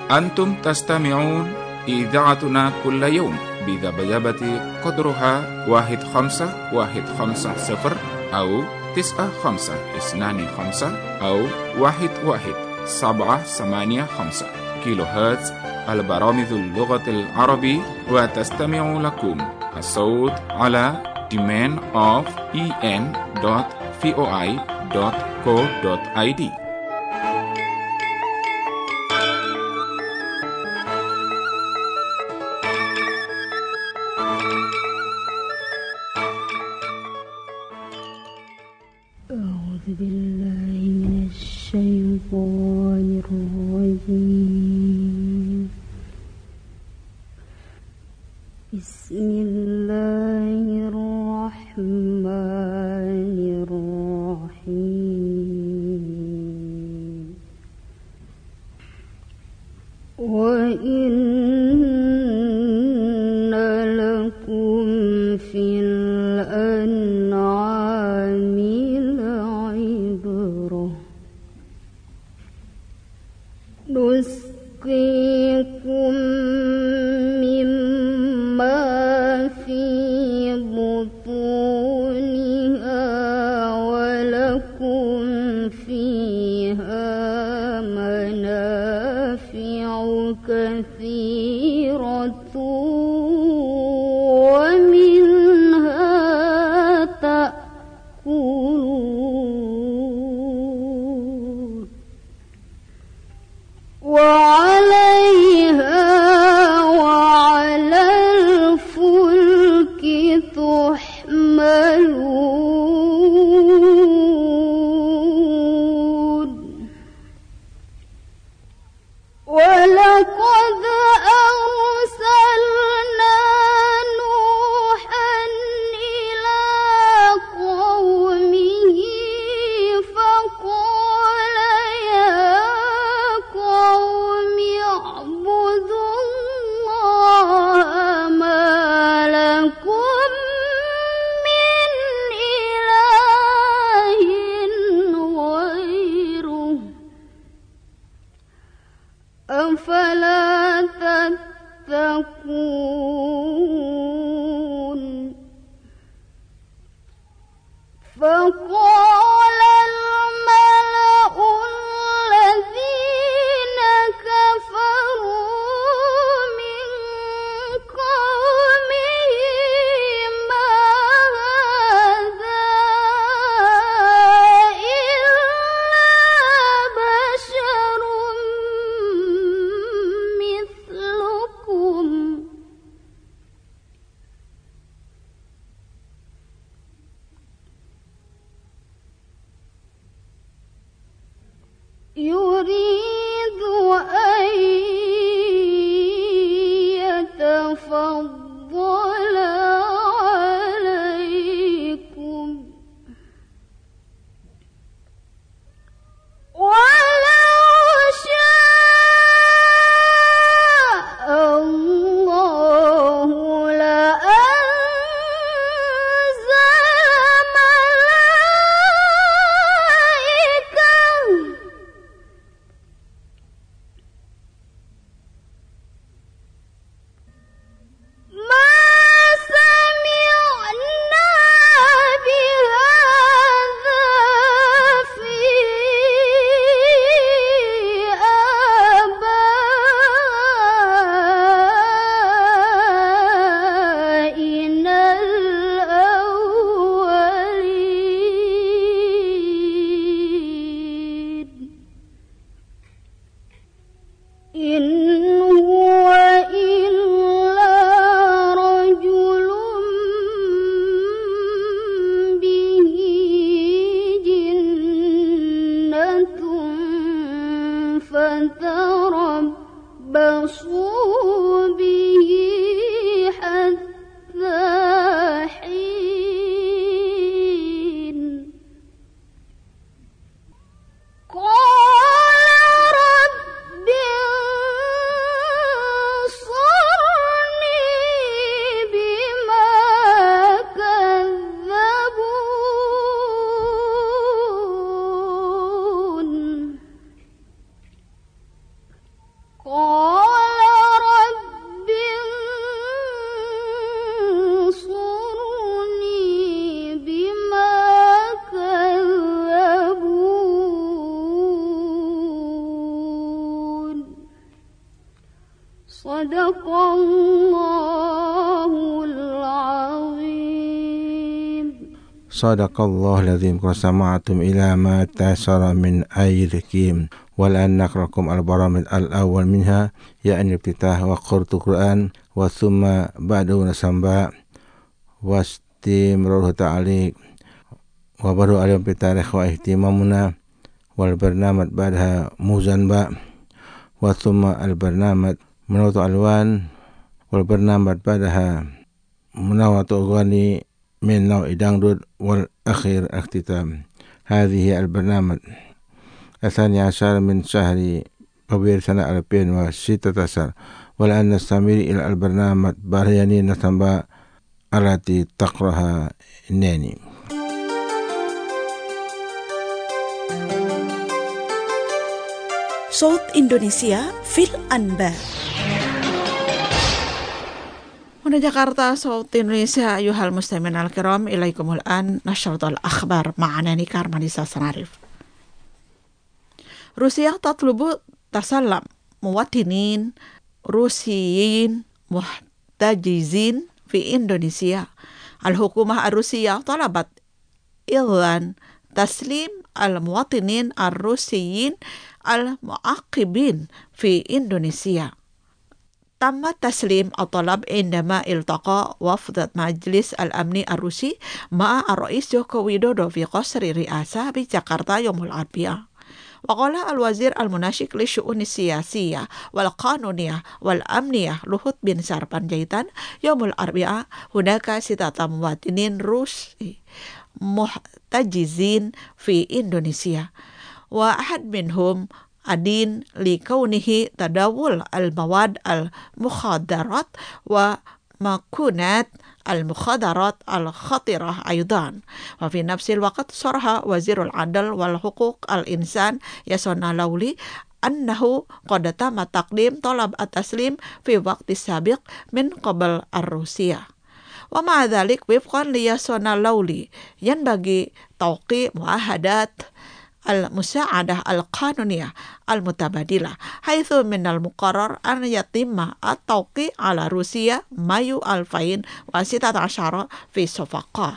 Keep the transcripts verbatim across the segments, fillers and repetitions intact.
أنتم تستمعون إذاعتنا كل يوم بذبذبة قدرها واحد خمسة واحد خمسة صفر أو تسعة خمسة اثنان خمسة أو واحد واحد سبعة ثمانية خمسة كيلو هرتز. البرامج اللغة العربية، وتستمع لكم الصوت على demand of en dot voi dot co dot id. أعوذ بالله من الشيطان الرجيم. بسم الله الرحمن الرحيم. وإن لكم في الأنعام لعبرة، نسقيكم مما في بطونها ولكم فيها منافع كثيرة ومنها تأكلون وعليها وعلى الفلك تحملون. ولقد أرسلنا نوحا إلى قومه فقال يا قوم اعبدوا الله ما لكم من إله غيره أفلا تتقون. فقال الملأ الذين كفروا من قومه ما هذا إلا بشر مثلكم Sadaqallahu lazim. Qasama'atum ila ma tasara min ayrikim. Wal'an nakrakum al-baramid al-awwal minha ya'ni ibtitah wa qurtu Qur'an wa thumma ba'du nasamba wa istimraruhu ta'aliq wa baru alim bitarikh wa ihtimamuna wal barnamaj ba'daha muzanba wa thumma al-barnamaj menawatu alwan wal barnamaj ba'daha menawatu ghani min naw' dangdut wal akhir ikhtitam. Hadhihi al-barnamaj الثاني عشر من شهر فبراير سنة ألفين وستة عشر والآن نستمر إلى البرنامج برياني نتنبأ التي تقرأها الناني. صوت إندونيسيا في الأنباء. Huna Jakarta, صوت إندونيسيا أيها المستمعين الكرام إليكم الآن نشرة الأخبار معنا كارمانيسا سنعرف. روسيا تطلب تسلم مواطنين روسيين محتجزين في إندونيسيا. الحكومة الروسية طلبت إذن تسليم المواطنين الروسيين المعاقبين في إندونيسيا. تم تسليم الطلب عندما التقى وفد مجلس الأمن الروسي مع الرئيس جوكو ويدودو في قصر الرئاسة بجاكرتا يوم الأربعاء. وقال الوزير المناشق للشؤون السياسية والقانونية والأمنية لوهوت بن ساربانجايتان يوم الأربعاء هناك ستة مواطنين روسي محتجزين في إندونيسيا وأحد منهم أدين لكونه تداول المواد المخدرات ومكونات المخدرات الخطرة أيضا. وفي نفس الوقت صرح وزير العدل والحقوق الإنسان ياسونا لولي أنه قد تم تقديم طلب التسليم في وقت سابق من قبل الروسية. ومع ذلك وفقا لياسونا لولي ينبغي توقيع معاهدات المساعدة القانونية المتبادلة حيث من المقرر أن يتم التوقيع على روسيا مايو ألفين وستة عشر في صفاقة.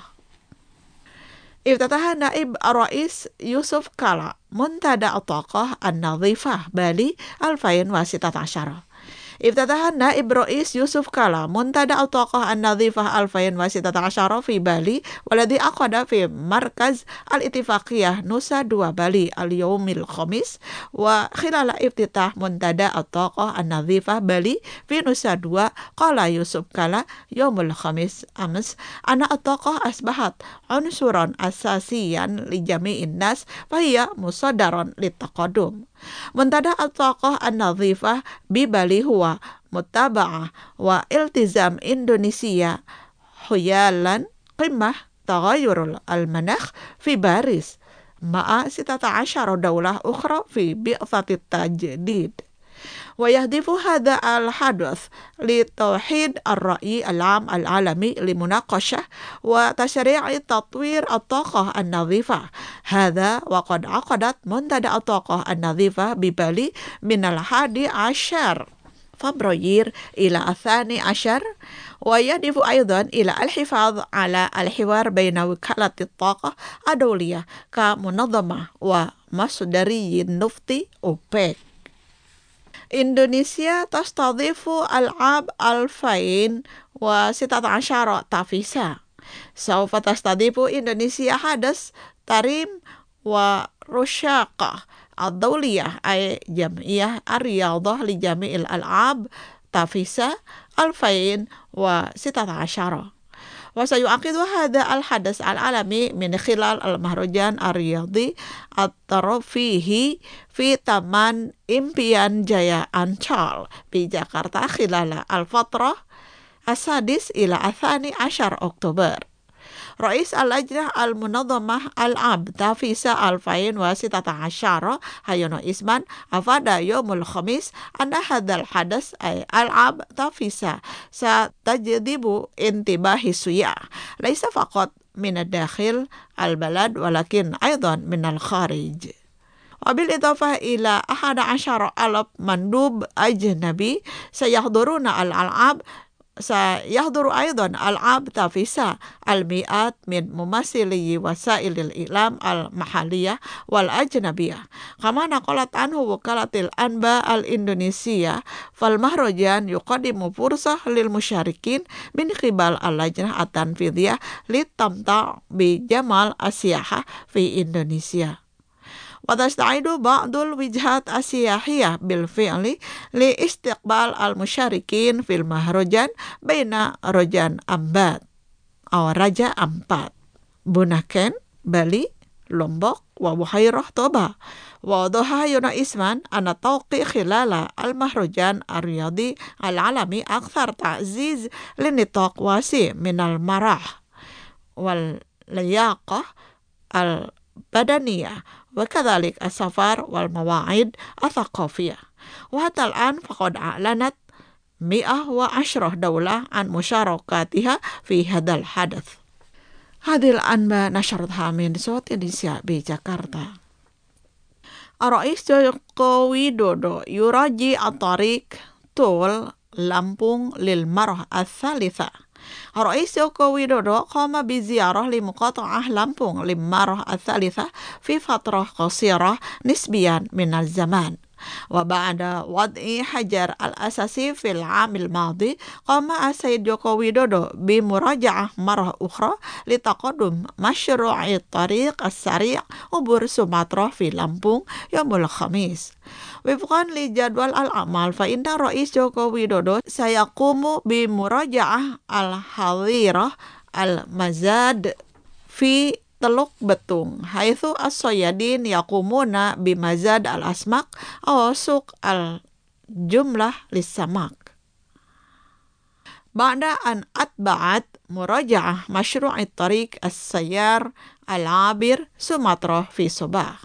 افتتح نائب الرئيس يوسف كالا منتدى الطاقة النظيفة بالي ألفين وستة عشر. افتتح نائب رئيس يوسف كالا منتدى الطاقة النظيفة ألفين وستة عشر في بالي والذي عقد في مركز الاتفاقية نوسا دوا بالي اليوم الخميس. وخلال افتتاح منتدى الطاقة النظيفة بالي في نوسا دوا قال يوسف كالا يوم الخميس أمس أن الطاقة أصبحت عنصرا أساسيا لجميع الناس فهي مصدر للتقدم. منتدى الطاقة النظيفة ببالي هو متابعة والتزام إندونيسيا حيالا قمة تغير المناخ في باريس مع ستة عشر دولة أخرى في بيئة التجديد. ويهدف هذا الحدث لتوحيد الرأي العام العالمي لمناقشة وتشريع تطوير الطاقة النظيفة. هذا وقد عقدت منتدى الطاقة النظيفة ببالي من الحادي عشر فبراير إلى الثاني عشر ويهدف أيضا إلى الحفاظ على الحوار بين وكالة الطاقة الدولية كمنظمة ومصدري النفط أوبك. إندونيسيا تستضيف ألعاب ألفين وستة عشر تافيسا. سوف تستضيف إندونيسيا حدث تريم ورشاقة الدولية أي جمعية الرياضة لجميع الألعاب تافيسا ألفين وستة عشر. وسيعقد هذا الحدث العالمي من خلال المهرجان الرياضي الترفيهي في تمان إمبيان جايا أنشال بجاكرتا خلال الفترة السادس إلى الثاني عشر أكتوبر. رئيس اللجنة المنظمة ألعاب تافيسا ألفين وستة عشر هايونو إسمان أفاد يوم الخميس أن هذا الحدث أي ألعاب تافيسا ستجذب انتباه السياح ليس فقط من الداخل البلد ولكن أيضا من الخارج. وبالإضافة إلى أحد عشر ألف مندوب أجنبي سيحضرون الألعاب سيحضر أيضا ألعاب تافيسا المئات من ممثلي وسائل الإعلام المحلية والأجنبية. كما نقلت عنه وكالة الأنباء الإندونيسية، فالمهرجان يقدم فرصة للمشاركين من قبل اللجنة التنفيذية للتمتع بجمال السياحة في إندونيسيا. وتستعد بعض الوجهات السياحية بالفعل لاستقبال المشاركين في المهرجان بين رجان أمبات أو رجا أمبات، بوناكن، بالي، لومبوك، وبحيرة طوبا. وضح يونا إسمان أن التوقيع خلال المهرجان الرياضي العالمي أكثر تعزيز لنطاق واسع من المرح واللياقة البدنية وكذلك السفر والمواعيد الثقافية. وحتى الآن فقد أعلنت مئة وعشرة دولة عن مشاركتها في هذا الحدث. هذه الأنباء نشرتها من صوت إندونيسيا بجاكرتا. الرئيس جوكو ويدودو يراجع الطريق طول لامبونج للمرة الثالثة. الرئيس جوكو ويدودو قام بزيارة لمقاطعة لامبونج للمرة الثالثة في فترة قصيرة نسبيا من الزمان. وبعد وضع حجر الأساسي في العام الماضي، قام السيد جوكو ويدودو بمراجعة مرة أخرى لتقدم مشروع الطريق السريع عبور سومطرة في لامبونج يوم الخميس. وفقا لجدول الأعمال، فإن الرئيس جوكو ويدودو سيقوم بمراجعة الحظيرة المزاد في Teluk Betung, haitsu as-soyadin yaqumuna bimazad al-asmak aw suq al-jumlah lis-samak. Ba'da an atba'at muraja'ah masyru' at-tariq as-sayyar al-abir Sumatra fi Sabah.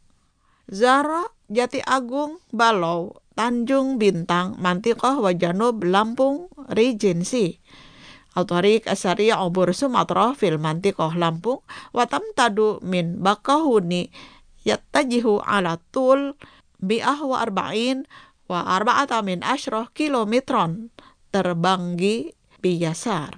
Zara Jati Agung Balau Tanjung Bintang Mantiqah wa Janub Lampung Regency. Al-Tariq as-Sari' Ubur Sumatra fil Mantiqah Lampung wa tamtadu min Bakahuni yattajihu ala tul bi'ah wa arba'in wa arba'ata min ashrah kilometron terbanggi biyasar.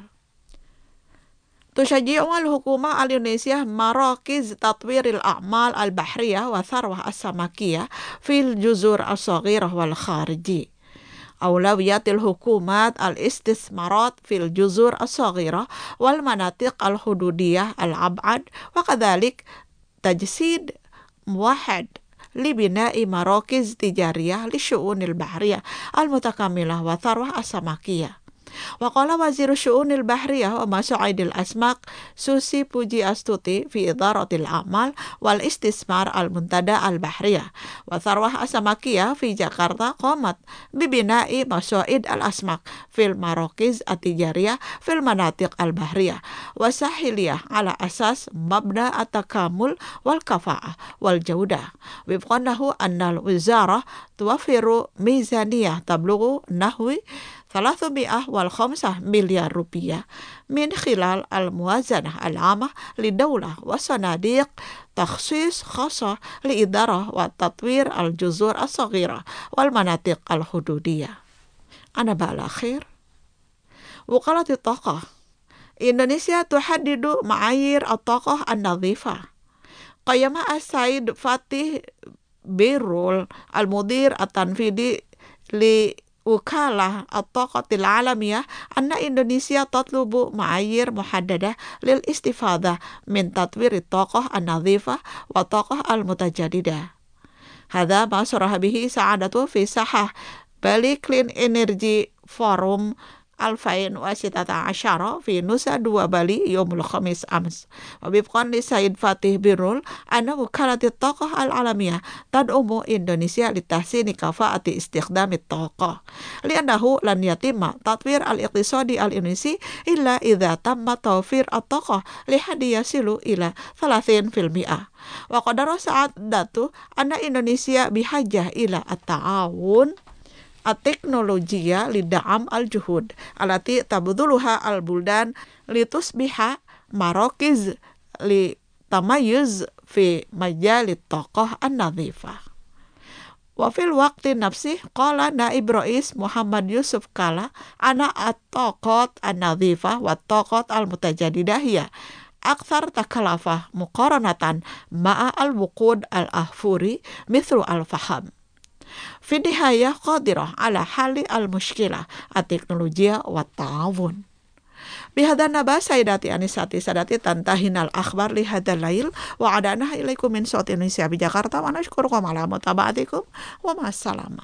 Tushaji'u al-hukumah al-Indonesia marakiz tatwiril a'mal al-bahriyah wa tharwah as-samakiyah fil juzur as-saghirah wal khariji. Awlawiyatil hukumat al-istismarat fil juzur as-saghirah wal manatiq al-hududiyah al-ab'ad wa kadhalik tajsid muwahhad li bina'i marakiz tijariyah li syu'unil bahriyah al-mutakamilah wa tharwah as-samakiyah. Wa qala wazir syu'unil bahriyah wa masu'idil asmak Susi Puji Astuti fi idaratil a'mal wal istismar al-muntada al-bahriyah wa tharwah as-samakiyah fi Jakarta qamat bibina'i masu'id al-asmak fil marakiz at-tijariyah fil manatiq al-bahriyah wa sahiliyah ala asas mabda at-takamul wal kafa'ah wal jaudah wifqanahu annal wizarah tuwafiru mizaniyah tablughu nahwi thalathmi'ah wal khamsah miliar rupiah min khilal al-muwazanah al-amah li daulah wa sanadiq takhsis khasa li idarah wa tatwir al-juzur as-saghirah wal manatiq al-hududiyah. Ana ba'al akhir Wakalat at-Taqah Indonesia tuhaddidu ma'ayir at-Taqah an-nadhifah. Qayama as-Said Fatih Birrul al-Mudir at-Tanfidi li Ukalah at-Taqatil Alamiyah anna Indonesia tatlubu ma'ayir muhaddadah lil istifadah min tatwir at-taqah an-nadhifah wa taqah al-mutajadidah. Hadha ma saraha bihi sa'adatu fi sahah Bali Clean Energy Forum Alfain wa sitata asyara fi Nusa Dua Bali Yomul Khamis Ams. Wabibqan li Said Fatih Birrul anna wukalatit taqah al-alamiyah tad'umu Indonesia litahsini kafa'ati istikhdamit taqah li'annahu lan yatimma tatwir al-iqtisadi al-Indonesia illa idha tamma tawfir at-taqah lihadi yasilu ila thalathin fil mi'ah. Wa qadara sa'ad datu anna Indonesia bihajah ila at-ta'awun at-teknologiya lida'am al-juhud alati tabuduluha al-buldan litusbiha marokiz li tamayuz fi majalit taqah an-nadhifah. وفي الوقت نفسه قال نائب رئيس محمد يوسف كالا أن الطاقات النظيفة والطاقات المتجددة هي أكثر تكلفة مقارنة مع الوقود الأحفوري مثل الفحم. في النهاية قادرة على حل المشكلة التكنولوجيا والتعاون. بهذا النبأ سيداتي أنساتي سادتي تنتهينا الأخبار لهذا الليل وعدنا إليكم من صوت إندونيسيا بجاkarta ونشكركم على متابعتكم ومع السلامة.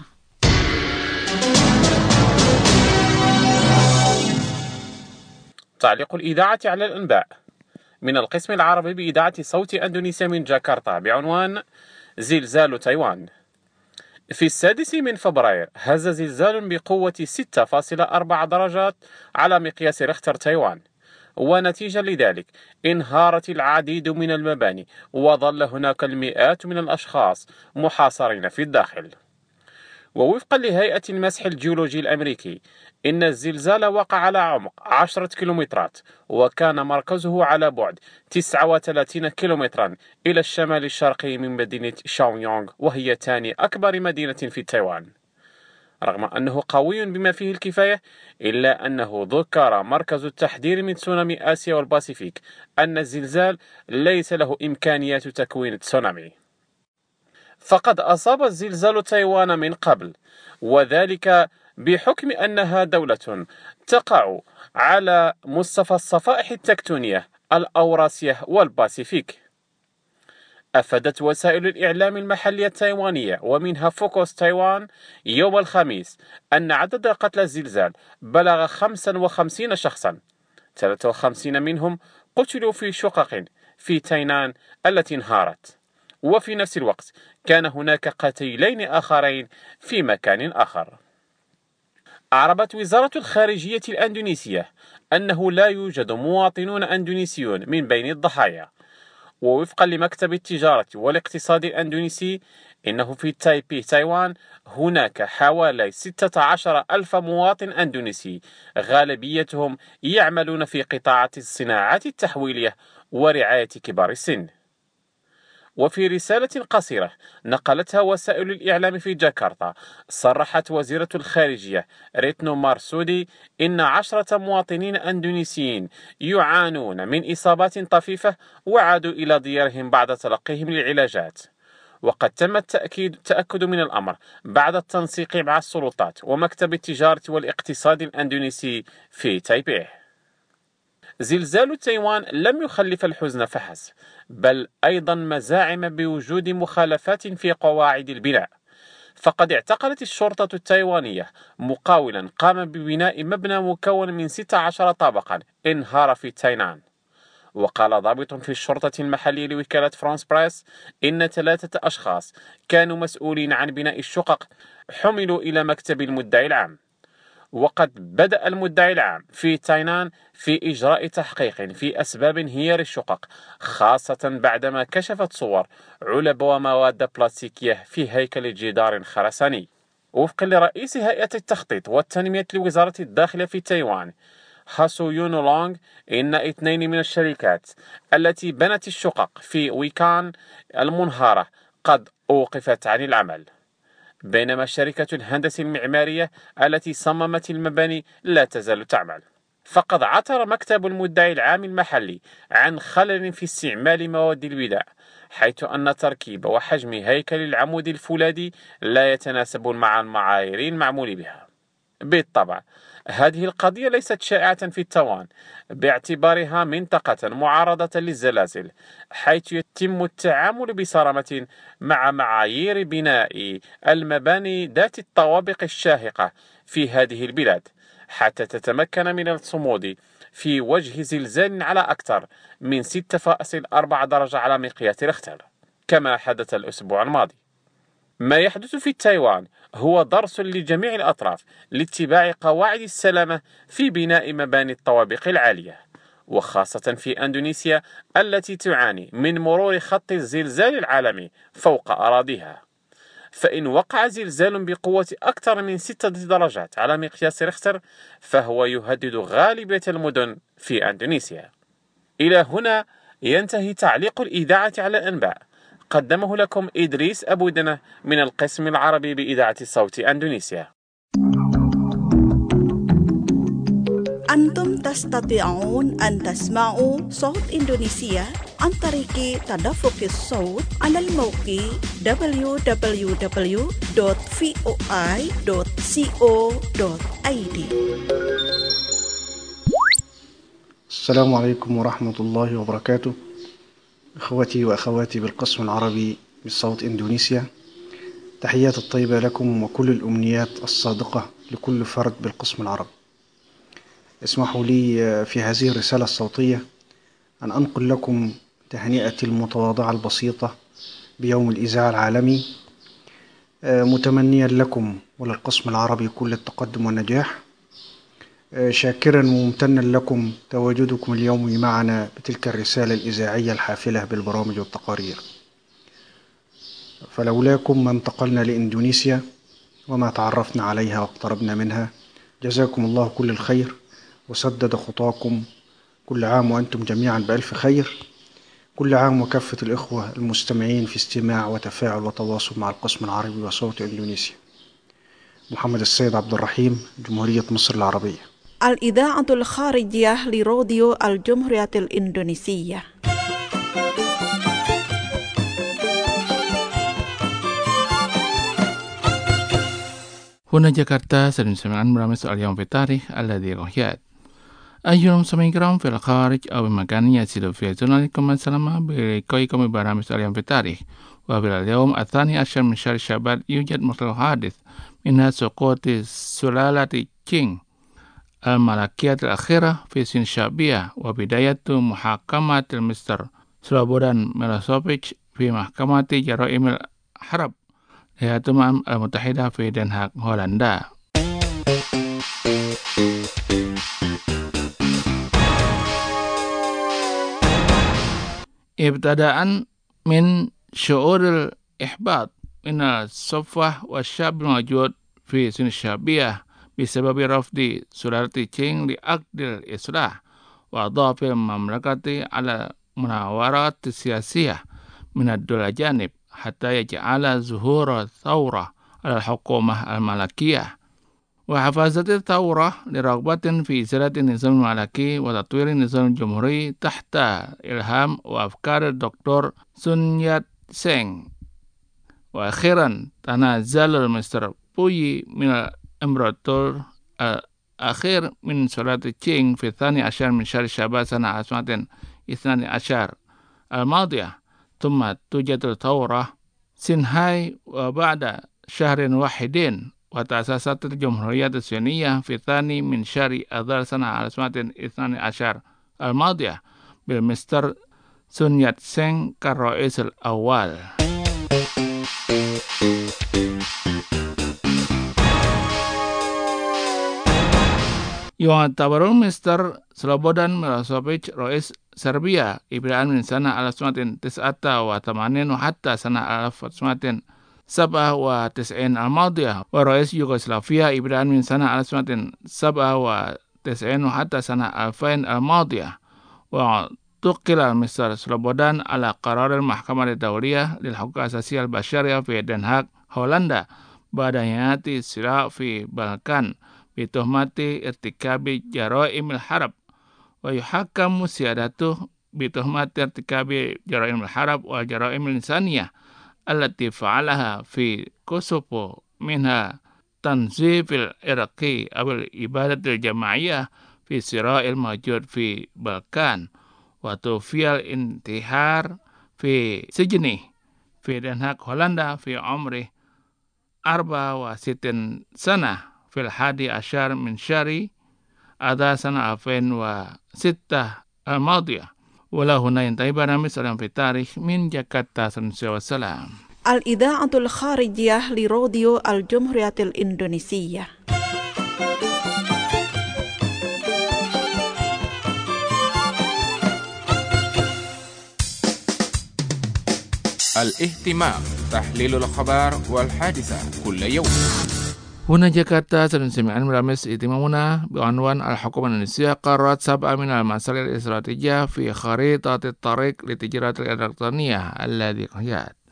تعليق الإذاعة على الأنباء من القسم العربي بإذاعة صوت أندونيسيا من جاكرتا بعنوان زلزال تايوان. في السادس من فبراير هز زلزال بقوة ستة فاصلة أربعة درجات على مقياس ريختر تايوان، ونتيجة لذلك انهارت العديد من المباني وظل هناك المئات من الأشخاص محاصرين في الداخل. ووفقا لهيئة المسح الجيولوجي الأمريكي إن الزلزال وقع على عمق عشرة كيلومترات وكان مركزه على بعد تسعة وثلاثين كيلومترا إلى الشمال الشرقي من مدينة شاويونغ، وهي ثاني أكبر مدينة في تايوان. رغم أنه قوي بما فيه الكفاية إلا أنه ذكر مركز التحذير من تسونامي آسيا والباسيفيك أن الزلزال ليس له إمكانيات تكوين تسونامي. فقد أصاب الزلزال تايوان من قبل، وذلك بحكم أنها دولة تقع على مصطفى الصفائح التكتونية الأوراسية والباسيفيك. أفادت وسائل الإعلام المحلية التايوانية ومنها فوكوس تايوان يوم الخميس أن عدد قتلى الزلزال بلغ خمسة وخمسين شخصا، ثلاثة وخمسين منهم قتلوا في شقق في تاينان التي انهارت، وفي نفس الوقت كان هناك قتيلين آخرين في مكان آخر. أعربت وزارة الخارجية الأندونيسية أنه لا يوجد مواطنون أندونيسيون من بين الضحايا. ووفقا لمكتب التجارة والاقتصاد الأندونيسي إنه في تايبي تايوان هناك حوالي ستة عشر ألف مواطن أندونيسي، غالبيتهم يعملون في قطاعات الصناعات التحويلية ورعاية كبار السن. وفي رسالة قصيرة نقلتها وسائل الإعلام في جاكرتا صرحت وزيرة الخارجية ريتنو مارسودي إن عشرة مواطنين أندونيسيين يعانون من إصابات طفيفة وعادوا إلى ديارهم بعد تلقيهم للعلاجات. وقد تم التأكيد تأكد من الأمر بعد التنسيق مع السلطات ومكتب التجارة والاقتصاد الأندونيسي في تايبيه. زلزال تايوان لم يخلف الحزن فحسب، بل أيضا مزاعم بوجود مخالفات في قواعد البناء. فقد اعتقلت الشرطة التايوانية مقاولا قام ببناء مبنى مكون من ستة عشر طابقا انهار في تاينان. وقال ضابط في الشرطة المحلية لوكالة فرانس بريس إن ثلاثة أشخاص كانوا مسؤولين عن بناء الشقق حملوا إلى مكتب المدعي العام. وقد بدأ المدعي العام في تاينان في إجراء تحقيق في أسباب انهيار الشقق، خاصة بعدما كشفت صور علب ومواد بلاستيكية في هيكل جدار خرساني. وفقا لرئيس هيئة التخطيط والتنمية لوزارة الداخلية في تايوان هاسو يونو لونغ إن اثنين من الشركات التي بنت الشقق في ويكان المنهارة قد أوقفت عن العمل، بينما شركة الهندسة المعمارية التي صممت المباني لا تزال تعمل. فقد عثر مكتب المدعي العام المحلي عن خلل في استعمال مواد البناء، حيث أن تركيب وحجم هيكل العمود الفولاذي لا يتناسب مع المعايير المعمول بها. بالطبع هذه القضية ليست شائعة في تايوان باعتبارها منطقة معرضة للزلازل، حيث يتم التعامل بصرامة مع معايير بناء المباني ذات الطوابق الشاهقة في هذه البلاد حتى تتمكن من الصمود في وجه زلزال على أكثر من ستة فاصلة أربعة درجة على مقياس ريختر كما حدث الأسبوع الماضي. ما يحدث في تايوان هو درس لجميع الأطراف لاتباع قواعد السلامة في بناء مباني الطوابق العالية، وخاصة في أندونيسيا التي تعاني من مرور خط الزلزال العالمي فوق أراضيها. فإن وقع زلزال بقوة أكثر من ستة درجات على مقياس ريختر فهو يهدد غالبية المدن في أندونيسيا. إلى هنا ينتهي تعليق الإذاعة على الأنباء. قدمه لكم إدريس أبو دنة من القسم العربي بإذاعة صوت أندونيسيا. أنتم تستطيعون أن تسمعوا صوت إندونيسيا عن طريق تدفق الصوت على الموقع دبليو دبليو دبليو دوت فوي دوت كو دوت اي دي. السلام عليكم ورحمة الله وبركاته. إخوتي وأخواتي بالقسم العربي بصوت إندونيسيا، تحيات الطيبة لكم وكل الأمنيات الصادقة لكل فرد بالقسم العربي. اسمحوا لي في هذه الرسالة الصوتية أن أنقل لكم تهنئتي المتواضعة البسيطة بيوم الإذاعة العالمي، متمنيا لكم وللقسم العربي كل التقدم والنجاح، شاكرا وممتنا لكم تواجدكم اليوم معنا بتلك الرسالة الإذاعية الحافلة بالبرامج والتقارير. فلولاكم ما انتقلنا لإندونيسيا وما تعرفنا عليها واقتربنا منها. جزاكم الله كل الخير وسدد خطاكم. كل عام وأنتم جميعا بألف خير. كل عام وكافة الإخوة المستمعين في استماع وتفاعل وتواصل مع القسم العربي وصوت إندونيسيا. محمد السيد عبد الرحيم، جمهورية مصر العربية. الإذاعة الخارجية لراديو الجمهورية الإندونيسية. هنا جاكرتا سنسمعن برامج اليوم في التاريخ الذي رهيات. أيها المستمعين الكرام في الخارج أو مكان يصل في زونكم السلام بلقائكم برامج اليوم في التاريخ. وفي اليوم الثاني عشر من شهر شعبان يوجد مختلف حادث منها سقوط سلالة تشينغ الملكية الأخيرة في سين شعبية وبداية محاكمة المستر سلوبودان ميلوسوفيتش في محكمة جرائم الحرب للأمم المتحدة في دنهاغ هولندا. ابتداء من شعور الإحباط من الصفوة والشعب الموجود في سين الشعبية بسبب رفض سلالة تشينغ لعقد الإصلاح وضعف المملكة على المناورات السياسية من الدول الأجانب حتى يجعل ظهور ثورة على الحكومة الملكية. وحفظت الثورة لرغبة في إزالة النظام الملكي وتطوير النظام الجمهوري تحت إلهام وأفكار الدكتور سون يات سين. وأخيرا تنازل المستر بويي من الإمبراطور الأخير من سلالة تشينغ في الثاني عشر من شهر شعبان سنة ألف وتسعمائة واثني عشر الماضية. ثم توجد الثورة سينهاي وبعد شهر واحد وتأسست الجمهورية الصينية في الثاني من شهر أذار سنة ألف وتسعمائة واثني عشر الماضية بالمستر سون يات سين كالرئيس الأول. يعتبر مستر سلوبودان ميلوسوفيتش رئيس صربيا ابتداء من سنة ألف وتسعمائة وتسعة وثمانين وحتى سنة ألف وتسعمائة وسبعة وتسعين الماضية، ورئيس يوغوسلافيا ابتداء من سنة ألف وتسعمائة وسبعة وتسعين وحتى سنة ألفين الماضية. وتقل مستر سلوبودان على قرار المحكمة الدولية للحقوق الأساسية البشرية في دنهاغ هولندا بعد إنهاء الصراع في البلقان بتهمة ارتكاب جرائم الحرب، ويحكم سيادته بتهمة ارتكاب جرائم الحرب والجرائم الإنسانية التي فعلها في كوسوفو، منها تنظيف العراقي أو الإبادة الجماعية في الصراع الموجود في البلقان، وتوفي الانتحار في سجنه في دنهاغ هولندا في عمره أربعة وستين سنة في الحادي عشر من شهر آذار سنة ألفين وستة الماضية. ولا هنا ينتهي برنامج اليوم في التاريخ من جاكرتا. والسلام. الإذاعة الخارجية لراديو الجمهورية الإندونيسية. الاهتمام، تحليل الأخبار والحادثة كل يوم. هنا جاكرتا سنسمعن برامج اهتمامنا بعنوان الحكومة الإندونيسية قررت سبعة من المسائل الاستراتيجية في خريطة الطريق للتجارة الإلكترونية الذي قياد.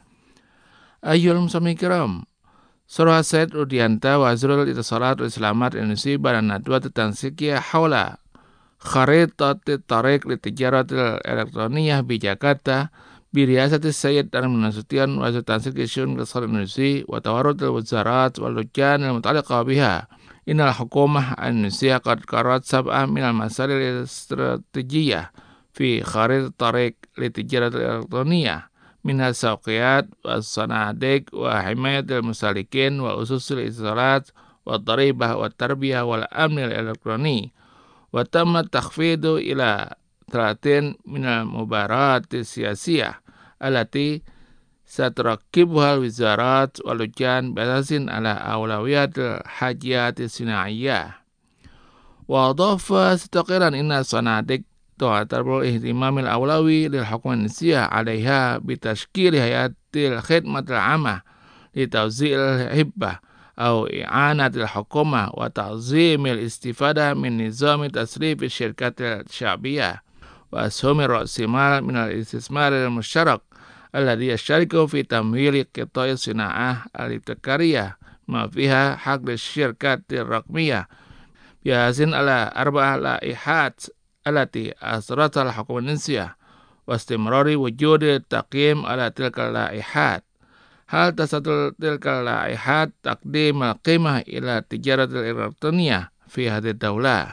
Ayyul muslimin kiram, Surah Said Rudianta wa Azrul Itisalat Islamat Indonesia badan nadwa tansikia hawla kharitat tariq litijarat elektroniyah bi Jakarta برئاسة السيد أرمن نسوتيان وزير تنسيق الشؤون الاقتصادية الإندونيسية وتوارد الوزارات واللجان المتعلقة بها. إن الحكومة الإندونيسية قد قررت سبعة من المسائل الاستراتيجية في خريطة الطريق للتجارة الإلكترونية، منها السوقيات والصناديق وحماية المستهلكين وأسس الاتصالات والضريبة والتربية والأمن الإلكتروني. وتم التخفيض إلى ثلاثين من المباريات السياسية التي ستركبها الوزارات واللجان بأساس على أولويات الحاجيات الصناعية. وأضاف مستقلا إن الصناديق تعتبر الاهتمام الأولوي للحكومة الإندونيسية عليها بتشكيل هيئة الخدمة العامة لتوزيع الهبة أو إعانة الحكومة وتعظيم الاستفادة من نظام تصريف الشركات الشعبية وأسهم رأس المال من الاستثمار المشترك الذي يشترك في تمويل قطاع الصناعة الابتكارية ما فيها حق الشركات الرقمية بحث على أربع لائحات التي أصدرتها الحكومة الإندونيسية واستمرار وجود التقييم على تلك اللائحات. هل تستطيع تلك اللائحات تقديم القيمة إلى التجارة الإلكترونية في هذه الدولة؟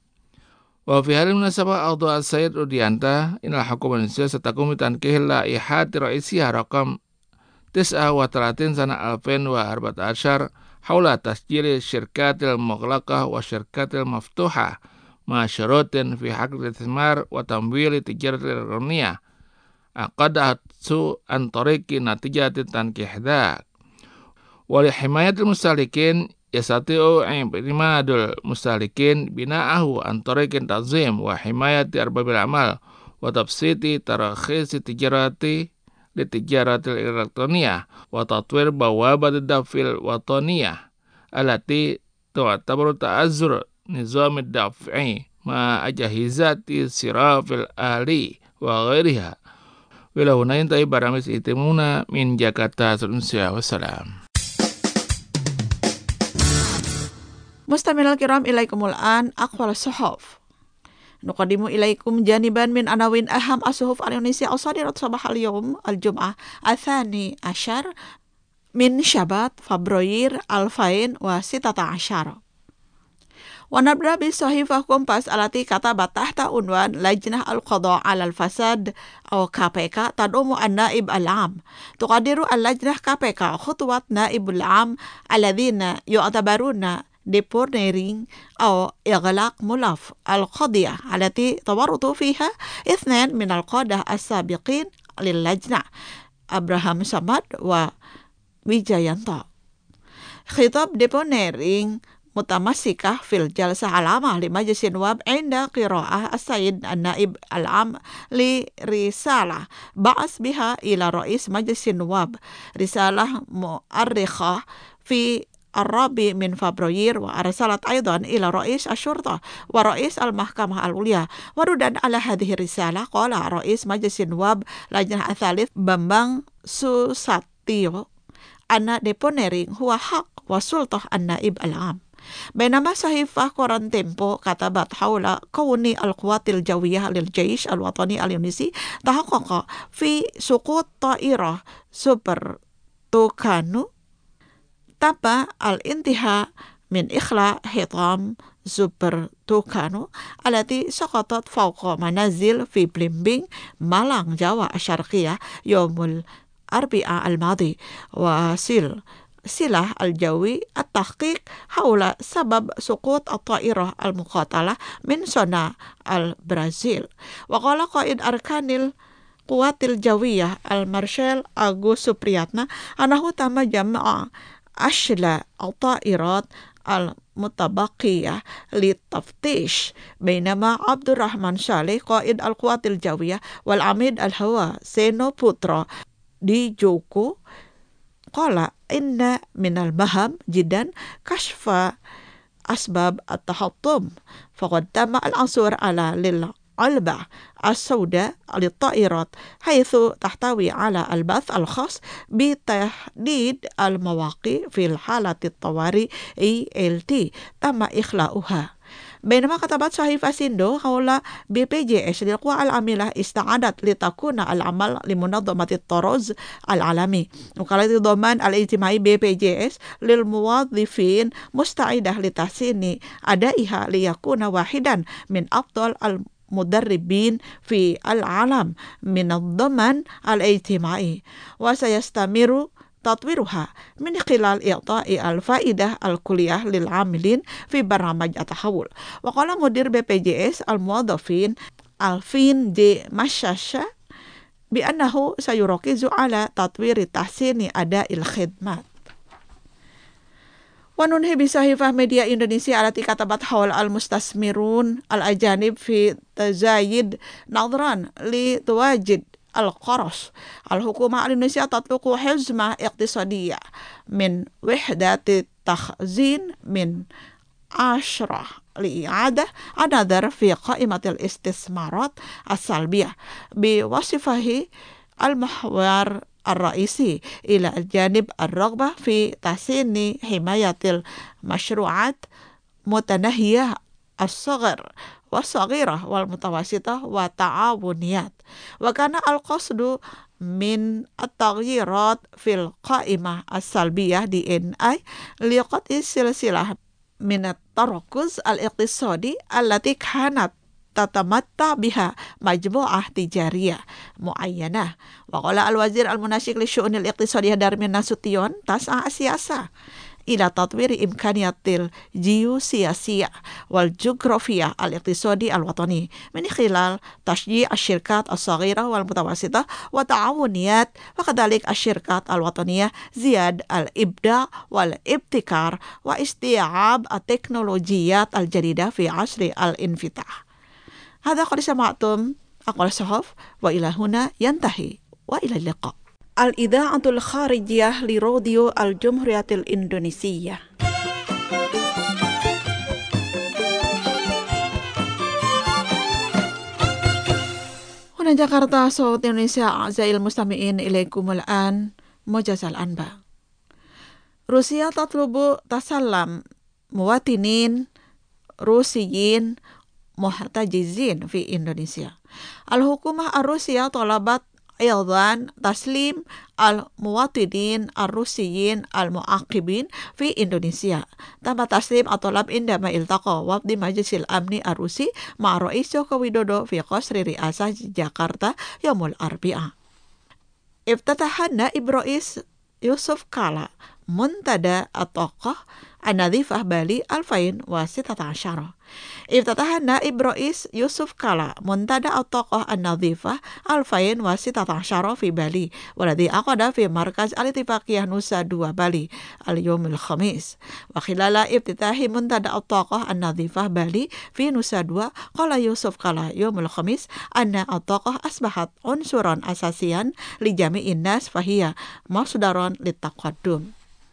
وفي هذه المناسبة أوضح السيد روديانتا إن الحكومة الإندونيسية ستقوم بتنكيه اللائحات الرئيسية رقم تسعة وثلاثين سنة ألفين وأربعة عشر حول تسجيل الشركات المغلقة والشركات المفتوحة مع شروط في حق الاستثمار وتمويل التجارة الإلكترونية عقدت عن طريق نتيجة تنكيح ذاك. ولحماية المستهلكين يستطيع اعتماد المستهلكين بناءه عن طريق تنظيم وحماية أرباب الأعمال وتبسيط تراخيص التجارة للتجارة الإلكترونية وتطوير بوابة الدفع الوطنية التي تعتبر تأزر نظام الدفع مع أجهزة الصراف الآلي وغيرها. وإلى هنا ينتهي برنامج إتمونا من جاكرتا Indonesia. Wassalam. Mustamilal kiram ilaikumul an aqwal suhuf. Nuqadimu ilaikum janiban min anawin aham asuhuf al-Indonesia al-sadirat sabah al-yawm al-jum'ah athani ashar min syabat Februari alfain wa sitata ashar. Wa nabda bi sahifah Kompas alati katabat tahta unwan lajnah al-qada' ala al-fasad aw K P K tadumu an-naib al-am. Tuqadiru al-lajnah K P K khutuwat naib al-am alladhina yu'tabaruna deponering أو إغلاق ملف القضية التي تورطوا فيها اثنين من القادة السابقين للجنة أبراهام سماد وويجايانتا. خطاب deponering متمسكة في الجلسة العامة لمجلس النواب عند قراءة السيد النائب العام لرسالة بعث بها إلى رئيس مجلس النواب، رسالة مؤرخة في الرابع من فبراير، وأرسلت أيضا إلى رئيس الشرطة ورئيس المحكمة العليا. وردا على هذه الرسالة قال رئيس مجلس النواب لجنة الثالث بامبang Susatyo أن deponering هو حق وسلطة النائب العام. بينما صحيفة كوران تيمبو كتبت حول كون القوات الجوية للجيش الوطني الإندونيسي تحقق في سقوط طائرة سوبر توكانو تبع الانتهاء من إخلاء حطام سوبر توكانو التي سقطت فوق منازل في بليمبينغ مالانج جاوا الشرقية يوم الأربعاء الماضي. وسيل سلاح الجوي التحقيق حول سبب سقوط الطائرة المقاتلة من صنع البرازيل. وقال قائد أركان القوات الجوية المارشال أغوست سوبرياتنا أنه تم جمع أشلاء الطائرات المتبقية للتفتيش، بينما عبد الرحمن صالح قائد القوات الجوية والعميد الهواء سينو بوترا دي جوكو قال إن من المهم جدا كشف أسباب التحطم، فقد تم العثور على علبة السوداء للطائرات حيث تحتوي على البث الخاص بتحديد المواقع في الحالة الطوارئ إي إل تي تم إخلاؤها. بينما كتبت صحيفة سيندو حول بي بي جي إس للقوى العاملة استعدت لتكون العمل لمنظمة الطرز العالمي. وكالة الضمان الاجتماعي بي بي جي إس للموظفين مستعدة لتحسين أدائها ليكون واحدا من أفضل المدربين في العالم من الضمان الاجتماعي، وسيستمر تطويرها من خلال إعطاء الفائدة الكلية للعاملين في برنامج التحول. وقال مدير بي بي جي إس الموظفين ألفين دي مشاشة بأنه سيركز على تطوير تحسين أداء الخدمات. وننهي بصحيفة ميديا إندونيسيا التي كتبت حول المستثمرون الأجانب في تزايد نظرا لتواجد القرص. الحكومة الإندونيسية تطلق حزمة اقتصادية من وحدة التخزين من عشرة لإعادة النظر في قائمة الاستثمارات السلبية بوصفه المحور الرئيسي إلى الجانب الرغبة في تحسين حماية المشروعات متناهية الصغر والصغيرة والمتوسطة وتعاونيات. وكان القصد من التغييرات في القائمة السلبية دي إن أي لقطع السلسلة من التركز الاقتصادي التي كانت تتمتع بها مجموعة تجارية معينة. وقال الوزير المناسك للشؤون الاقتصادية دارمين ناسوtion تسعى السياسة إلى تطوير إمكانيات الجيوسياسية والجغرافية الاقتصادي الوطني من خلال تشجيع الشركات الصغيرة والمتوسطة وتعاونيات وكذلك الشركات الوطنية زيادة الإبداع والابتكار واستيعاب التكنولوجيات الجديدة في عصر الانفتاح. هذا قد سمعتم أقوال الصحف وإلى هنا ينتهي وإلى اللقاء. الإذاعة الخارجية لراديو الجمهورية الإندونيسية. هنا جاكرتا صوت إندونيسيا. أعزائي المستمعين إليكم الآن موجز الأنباء. روسيا تطلب تسلم مواطنين روسيين محتجزين في إندونيسيا. الحكومة الروسية طلبت أيضا تسليم المواطنين الروسيين المعاقبين في إندونيسيا. تم تسليم الطلب عندما التقى وفد مجلس الأمن الروسي مع رئيس جوكو ويدودو في قصر رئاسة جاكرتا يوم الأربعاء. افتتح نائب رئيس يوسف كالا منتدى الطاقة النظيفة بالي ألفين وستة عشر. افتتح نائب رئيس يوسف كالا منتدى الطاقة النظيفة ألفين وستة عشر في بالي، والذي عقد في مركز الاتفاقية نوسا دو بالي اليوم الخميس. وخلال افتتاح منتدى الطاقة النظيفة بالي في نوسا دو قال يوسف كالا يوم الخميس أن الطاقة أصبحت عنصرا أساسيا لجميع الناس فهي مصدر للتقدم.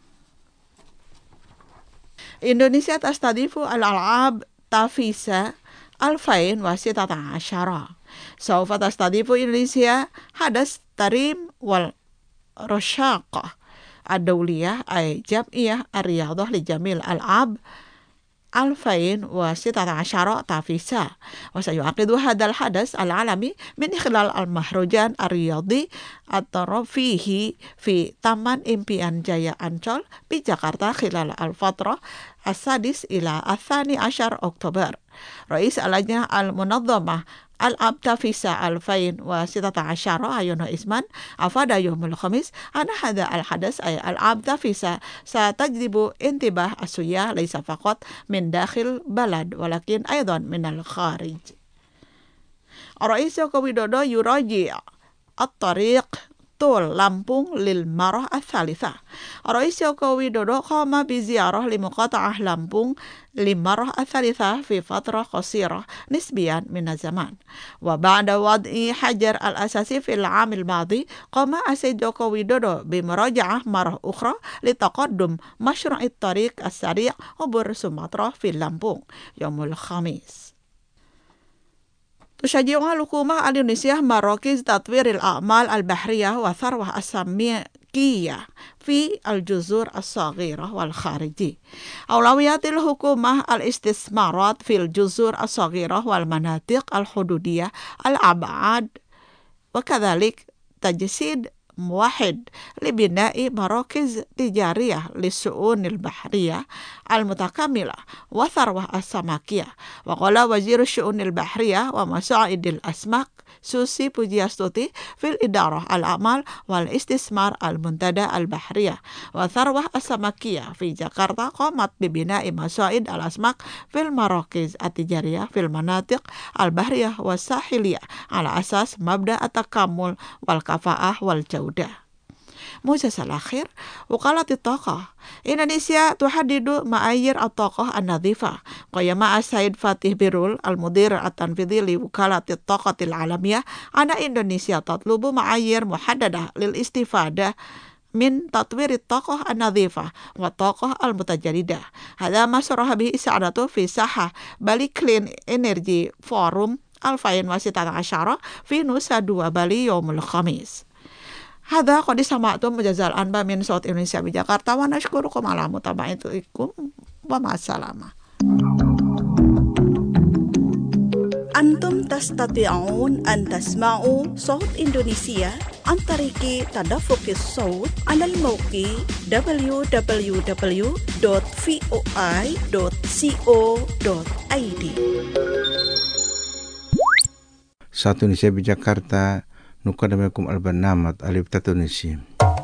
إندونيسيا تستضيف الألعاب تافيسا ألفين وستة عشر. سوف تستضيف إندونيسيا حدث تريم والرشاقة الدولية أي جمعية الرياضة لجميع الألعاب ألفين وستة عشر تافيسا. وسيعقد هذا الحدث العالمي من خلال المهرجان الرياضي الترفيهي في تامان إمبيان جايا أنشول بجاكرتا خلال الفترة السادس إلى الثاني عشر أكتوبر. رئيس اللجنة المنظمة ألعاب تافيسا ألفين وستة عشر عيون إسمان أفاد يوم الخميس أن هذا الحدث أي ألعاب تافيسا ستجذب انتباه السياح ليس فقط من داخل بلد ولكن أيضا من الخارج. الرئيس جوكو ويدودو يراجع الطريق طول لامبونغ للمرة الثالثة. الرئيس جوكو ويدودو قام بزيارة لمقاطعة لامبونغ للمرة الثالثة في فترة قصيرة نسبيا من الزمان. وبعد وضع حجر الأساسي في العام الماضي قام السيد جوكو ويدودو بمراجعة مرة أخرى لتقدم مشروع الطريق السريع عبر سومطرة في لامبونغ يوم الخميس. تشجع الحكومة الإندونيسية مراكز تطوير الأعمال البحرية والثروة السمكية في الجزر الصغيرة والخارجي. أولويات الحكومة الاستثمارات في الجزر الصغيرة والمناطق الحدودية الأبعد، وكذلك تجسيد موحد لبناء مراكز تجارية للشؤون البحرية المتكاملة والثروة السمكية. وقال وزير الشؤون البحرية ومصائد الأسماك سوسي بوجياستوتي في الإدارة الأعمال والاستثمار المنتدى البحرية والثروة السمكية في جاكرتا قامت ببناء مصائد الأسماك في المراكز التجارية في المناطق البحرية والساحلية على أساس مبدأ التكامل والكفاءة والجودة. موجز الأخير، وكالة الطاقة إندونيسيا تحدد معايير الطاقة النظيفة. قيم السيد فاتح بيرول المدير التنفيذي لوكالة الطاقة العالمية أن إندونيسيا تطلب معايير محددة للاستفادة من تطوير الطاقة النظيفة والطاقة المتجددة. هذا ما صرح به سعادته في ساحة بالي كلين إنرجي فورم ألفين وستة عشر في نوسا دua بالي يوم الخميس. هذا قد سمعتم مجازال أنباء من صوت إندونيسيا بجاكرتا، ونشكركم على متابعتكم ومع السلامة. أنتم تستطيعون أن تسمعوا صوت إندونيسيا عن طريق تدفق الصوت على الموقع دبليو دبليو دبليو دوت فيوآي دوت كو دوت آي دي. Satu Indonesia di Jakarta, nukadamakum al-barnamat alif tatunisi.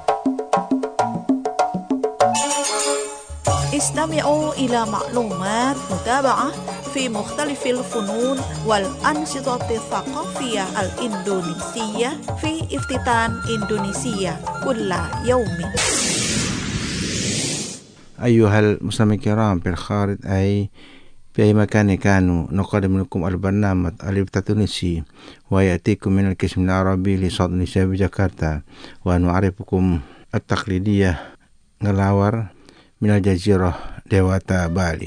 استمعوا إلى معلومات متابعة في مختلف الفنون والأنشطة الثقافية الإندونيسية في افتتان إندونيسيا كل يوم. أيها المستمعين الكرام في الخارج أي في أي مكان كانوا، نقدم لكم البرنامج ألف تونسي ويأتيكم من القسم العربي لصوت إندونيسيا بجاكرتا، ونعرفكم التقليدية نgelawar من الجزيرة Dewata بالي.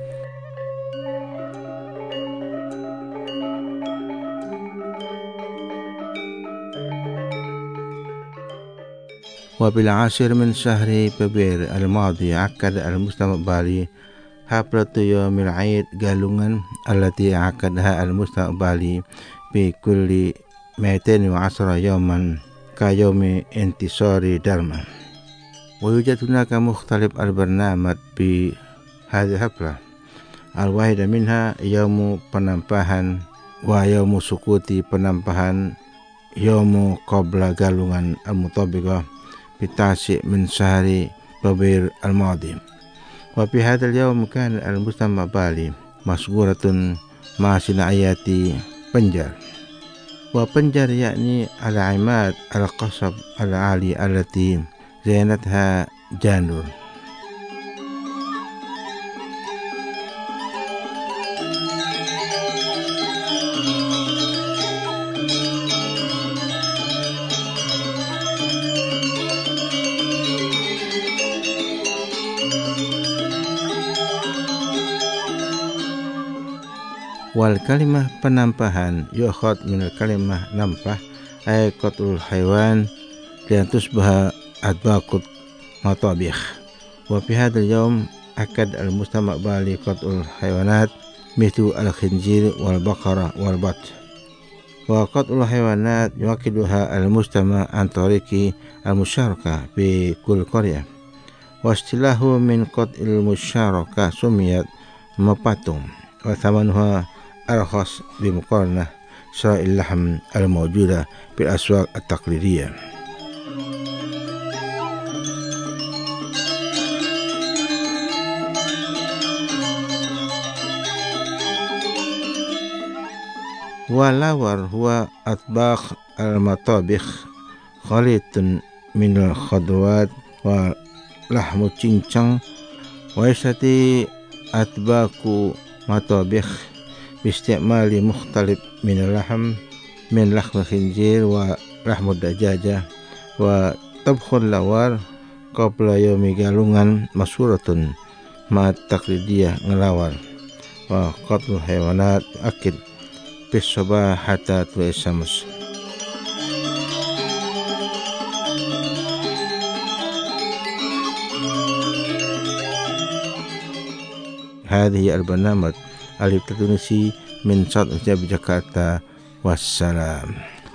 وبالعاشر من شهر فبراير الماضي عقد المجتمع بالي حفلة يوم العيد Galungan التي عقدها المجتمع بالي بكل مئتين وعشرة يوما كيوم انتصار دارما. ويوجد هناك مختلف البرنامج في هذه الحفلة، الواحدة منها يوم penampahan ويوم سقوط penampahan يوم قبل Galungan المطابقة بالتاسع من شهر فبراير الماضي. وفي هذا اليوم كان المجتمع بالي مشغولة مع صناعيات بنجر. وبنجر يعني العماد القصب العالي التي زينتها جانور. والكلمة penampahan يؤخذ من الكلمة نمبح أي قتل الحيوان لأن تشبه أطباق مطابخ. وفي هذا اليوم أكد المجتمع بالي قتل الحيوانات مثل الخنزير والبقرة والبط. وقتل الحيوانات يؤكدها المجتمع عن طريق المشاركة في كل قرية. واصطلاحه من قتل المشاركة سميت مباتوم، وثمنها أرخص بمقارنة شراء اللحم الموجودة في الأسواق التقليدية. واللور هو أطباق المطابخ خليط من الخضروات ولحم الشنشان، ويستطيع أطباق مطابخ باستعمال مختلف من اللحم من لحم الخنزير ولحم الدجاجة. وطبخ اللور قبل يوم Galungan مشهورة مع التقليدية ngelawar. وقتل الحيوانات أكد في الصباح حتى طلوع الشمس. هذه البرنامج التونسي من صوت إنdonesia Jakarta. Wassalam.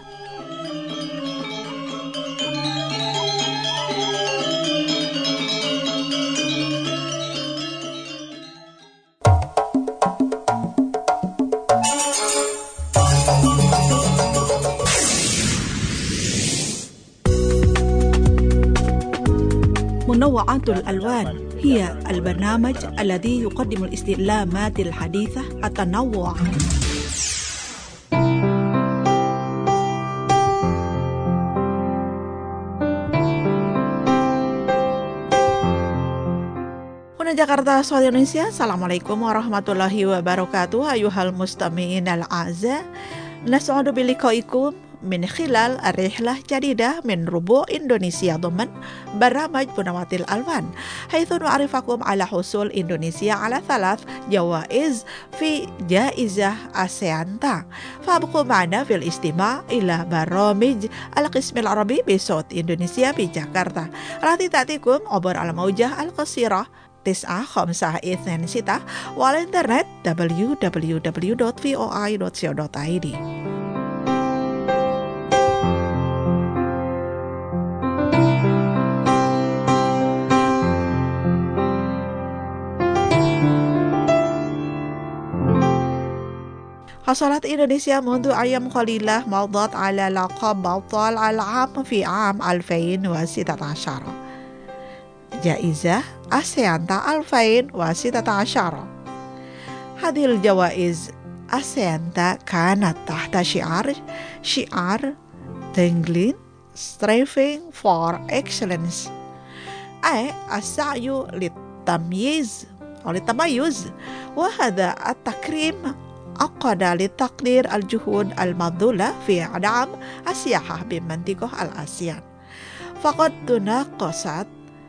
منوعات الألوان هي البرنامج الذي يقدم الاستعلامات الحديثة التنوع. Huna Jakarta, Suara Indonesia. Assalamualaikum warahmatullahi wabarakatuh. Ayuhal mustami'in al-a'za. Nas'adu biliqaikum min khilal ar-rihlah jadidah min rubu' Indonesia Domen Barramaj Punawatil Alwan haitsu nu'arifakum ala husul Indonesia ala thalath jawaiz fi jaizah ASEANTA fabqu ma'ana fil istima' ila baramij al-qism al-arabi bi Saut Indonesia bi Jakarta allati ta'tikum obor al-maujah al-qasirah tis'ah khamsah ithnan sitah wal internet w w w dot v o i dot co dot i d. حصلت إندونيسيا منذ أيام قليلة مضت على لقب بطل العام في عام ألفين وستة عشر جائزة ASEANTA ألفين وستة عشر. هذه الجوائز ASEANTA كانت تحت شعار شعار Dangling Striving for Excellence أي السعي للتمييز أو للتميز وهذا التكريم عقد لتقدير الجهود المبذولة في دعم السياحة بمنطقة الآسيان فقد تناقصت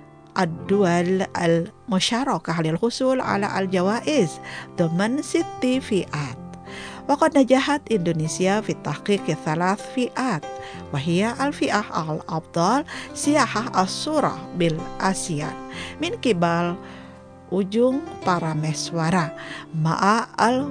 الدول المشاركة للحصول على الجوائز ضمن ست فئات وقد نجحت إندونيسيا في تحقيق ثلاث فئات وهي الفئة الأفضل سياحة الصورة بالآسيان من قبل Ujung Parameswara مع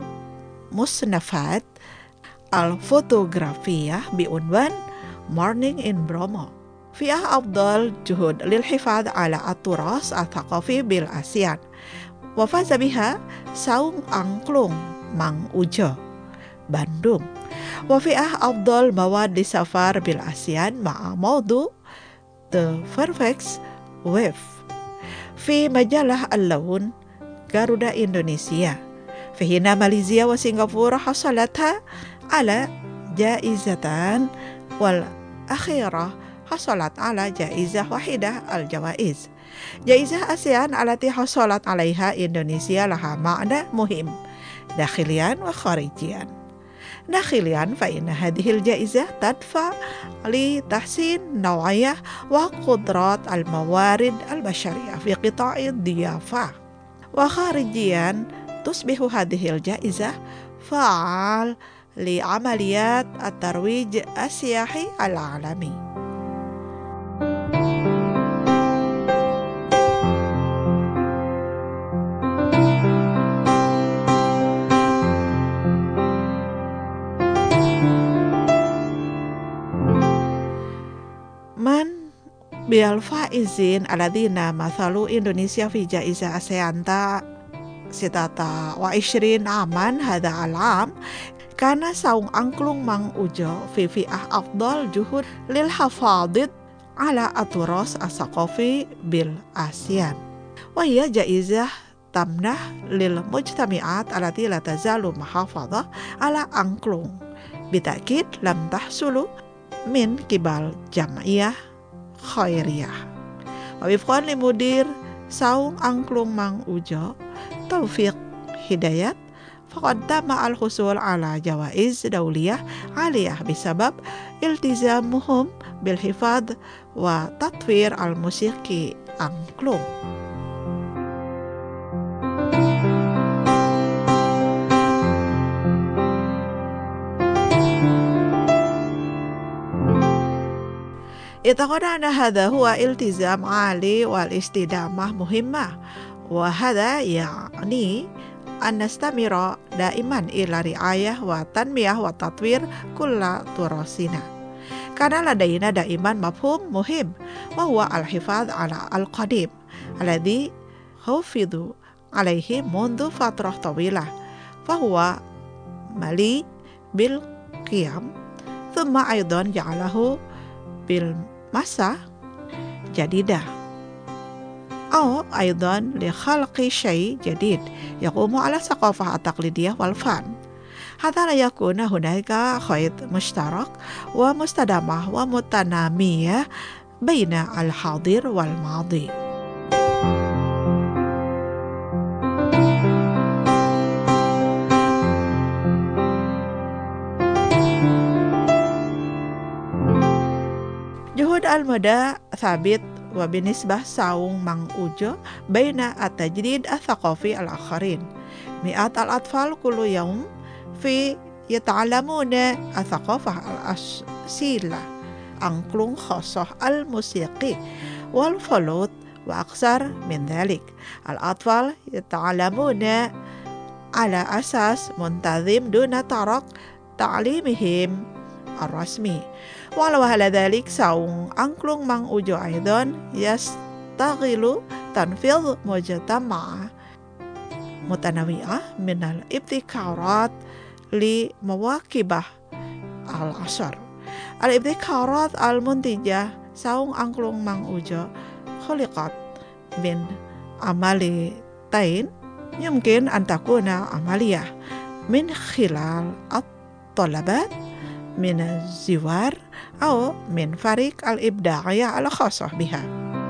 المصنفات الفوتوغرافية بعنوان Morning in Bromo فئة أفضل جهود للحفاظ على التراث الثقافي بالآسيان وفاز بها Saung Angklung Mang Ujo Bandung وفئة أفضل مواد سفر بالآسيان مع موضوع The Fairfax Wave في مجلة اللون Garuda Indonesia فهنا ماليزيا وسنغافورة حصلتا على جائزتان والأخيرة حصلت على جائزة واحدة الجوائز. جائزة آسيان التي حصلت عليها إندونيسيا لها معنى مهم داخليا وخارجيا. داخليا فإن هذه الجائزة تدفع لتحسين نوعية وقدرات الموارد البشرية في قطاع الضيافة وخارجيا تصبح هذه الجائزة فعال لعمليات الترويج السياحي العالمي. من بالفائزين الذين مثلوا إندونيسيا في جائزة ASEANTA ستة وعشرين عاما هذا العام كان Saung Angklung Mang Ujo في فئة أفضل جهود للحفاظ على التراث الثقافي بالآسيان وهي جائزة تمنح للمجتمعات التي لا تزال محافظة على أنكلونغ بالتأكيد لم تحصل من قبل جمعية خيرية ووفقا لمدير Saung Angklung Mang Ujo توفيق هدايات فقد تم الحصول على جوائز دولية عالية بسبب التزامهم بالحفاظ وتطوير الموسيقى أنكلونغ. اعتقد أن هذا هو التزام عالي والاستدامة مهمة، وهذا يعني أن نستمر دائما إلى رعاية وتنمية وتطوير كل تراثنا. كان لدينا دائما مفهوم مهم، وهو الحفاظ على القديم الذي حفظوا عليه منذ فترة طويلة، فهو مليء بالقيم، ثم أيضا جعله بالمسا جديدة أو أيضا لخلق شيء جديد يقوم على الثقافة التقليدية والفن، حتى لا يكون هناك خيط مشترك ومستدامة ومتنامية بين الحاضر والماضي. جهود المدى ثابت، وبنسبة ساوم mang ujo بين التجديد الثقافي الآخرين. مئات الأطفال كل يوم في يتعلمون الثقافة الأصيلة، angklung خاصة الموسيقى والفلوت وأكثر من ذلك. الأطفال يتعلمون على أساس منتظم دون ترك تعليمهم الرسمي. ولو على ذلك ساوم angklung mang ujo أيضا يستغل تنفيذ مجتمع متنوعة من الابتكارات لمواكبة العصر. الابتكارات المنتجة ساوم angklung mang ujo خلقت من عمليتين يمكن أن تكون عملية من خلال الطلبات من الزوار أو من فريق الإبداعية الخاصة بها.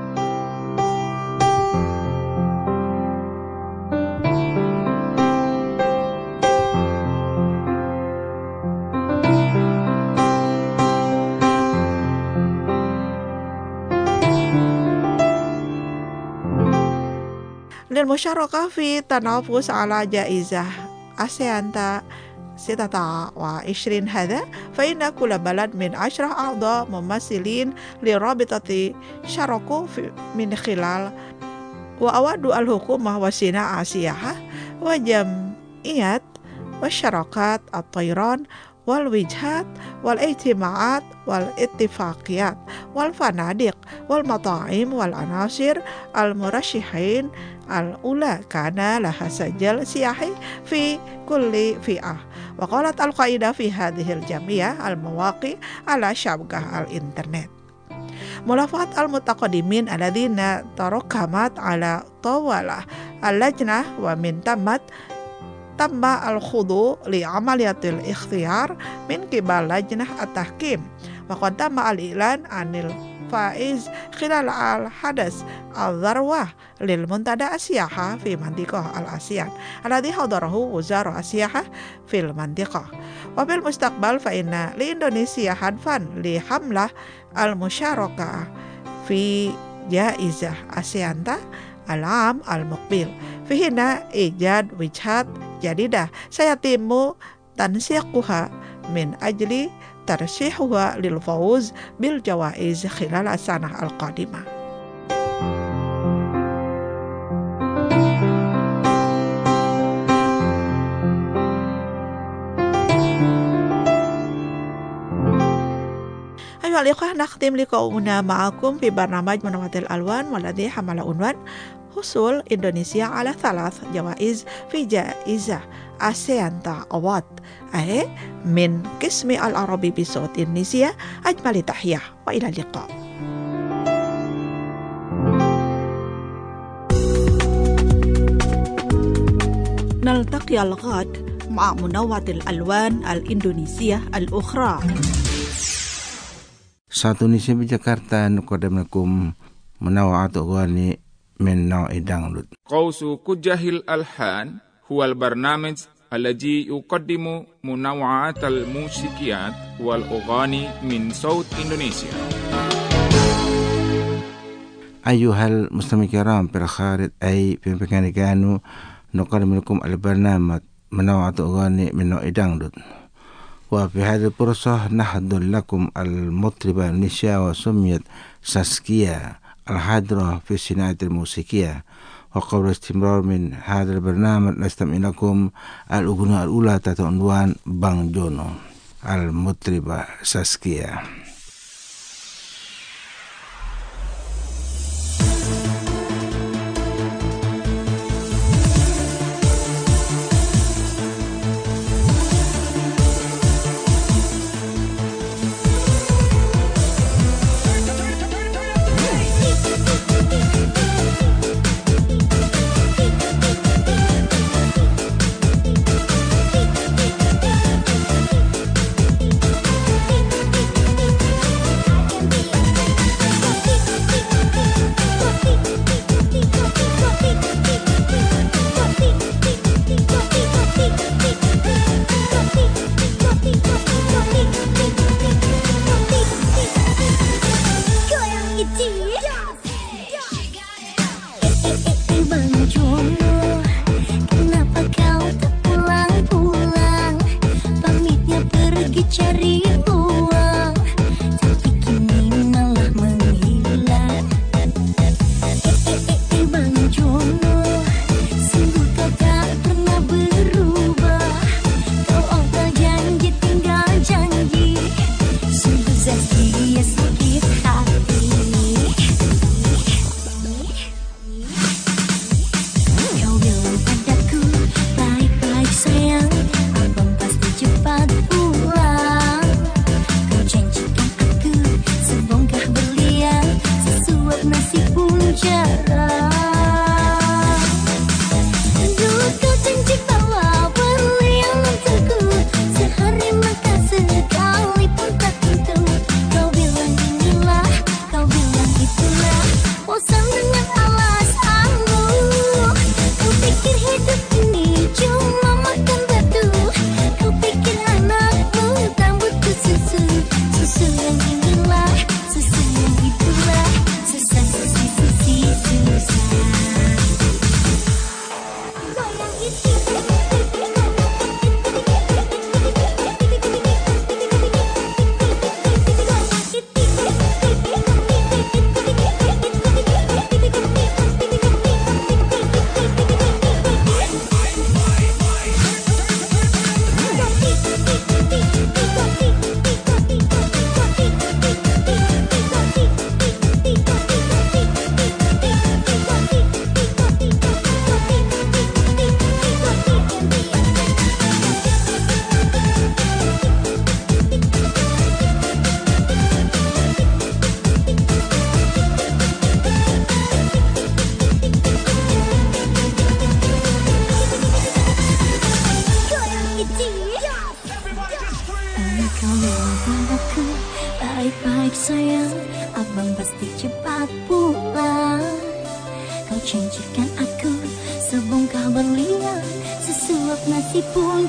للمشاركة في التنافس على جائزة أسيانتا ستة وعشرين هذا، فإن كل بلد من عشرة أعضاء ممثلين لرابطة شاركوا من خلال وأود الحكومة وصناعة السياحة وجمعيات وشراكات الطيران والوجهات والاجتماعات والاتفاقيات والفنادق والمطاعم والعناصر المرشحين الأولى كان لها سجل سياحي في كل فئة. وقالت القاعدة في هذه الجمعية المواقع على شبكة الإنترنت. ملفات المتقدمين الذين تراكمت على طوال اللجنة ومن تمت تم الخضوع لعملية الاختيار من قبل لجنة التحكيم، وقد تم الإعلان عن الفائز خلال الحدث الذروة للمنتدى السياحة في منطقة الآسيان الذي حضره وزارة السياحة في المنطقة. وبالمستقبل فإن لإندونيسيا هدفا لحملة المشاركة في جائزة أسيانتا العام المقبل، في هنا إيجاد وجهات جديدة سيتم تنسيقها من أجل ترشيحها للفوز بالجوائز خلال السنة القادمة. أيها الإخوة، نختم لقاؤنا معكم في برنامج منوات الألوان والذي حمل عنوان حصول إندونيسيا على ثلاث جوائز في جائزة أسيانتا أوارد أي من قسم العربي بصوت إندونيسيا. أجمل تحية وإلى اللقاء. نلتقي الغد مع منوات الألوان الإندونيسية الأخرى. Satu Indonesia di Jakarta nukodamnakum menawat ugani من نوع دانلود. قوس كجه الألحان هو البرنامج الذي يقدم منوعات الموسيقيات والأغاني من صوت إندونيسيا. أيها المستمعين الكرام، بالخارج أي في مكان كانوا نقدم لكم البرنامج منوعات أغاني من نوع دانلود. وفي هذه الفرصة نحضر لكم المطربة نيشا وسميت ساسكيا الحاضرة في الصناعة الموسيقية. وقبل استمرار من هذا البرنامج نستمع لكم الأغنية الأولى تحت عنوان بانج جونو المطربة ساسكيا. Baik-baik sayang, abang pasti cepat pulang. Kau janjikan aku sebongkah berlian, sesuap nasi pun